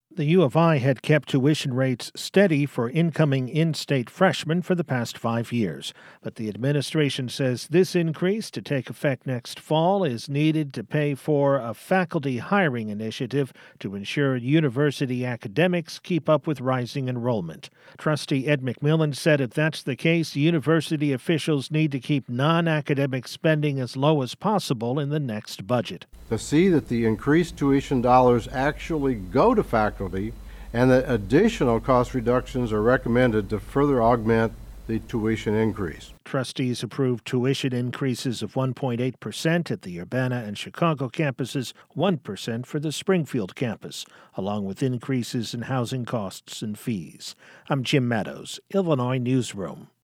The U of I had kept tuition rates steady for incoming in-state freshmen for the past 5 years, but the administration says this increase, to take effect next fall, is needed to pay for a faculty hiring initiative to ensure university academics keep up with rising enrollment. Trustee Ed McMillan said if that's the case, university officials need to keep non-academic spending as low as possible in the next budget. To see that the increased tuition dollars actually go to faculty and that additional cost reductions are recommended to further augment the tuition increase. Trustees approved tuition increases of 1.8% at the Urbana and Chicago campuses, 1% for the Springfield campus, along with increases in housing costs and fees. I'm Jim Meadows, Illinois Newsroom.